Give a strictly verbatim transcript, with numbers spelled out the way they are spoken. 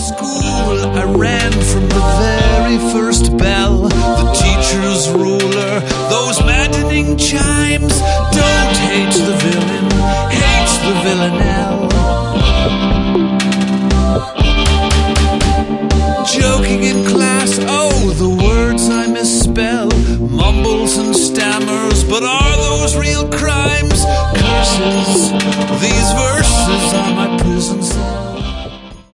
school, I ran from the very first bell. The teacher's ruler, those maddening chimes. Don't hate the villain, hate the villanelle. Joking in class, oh, the words I misspell. Mumbles and stammers, but are those real crimes?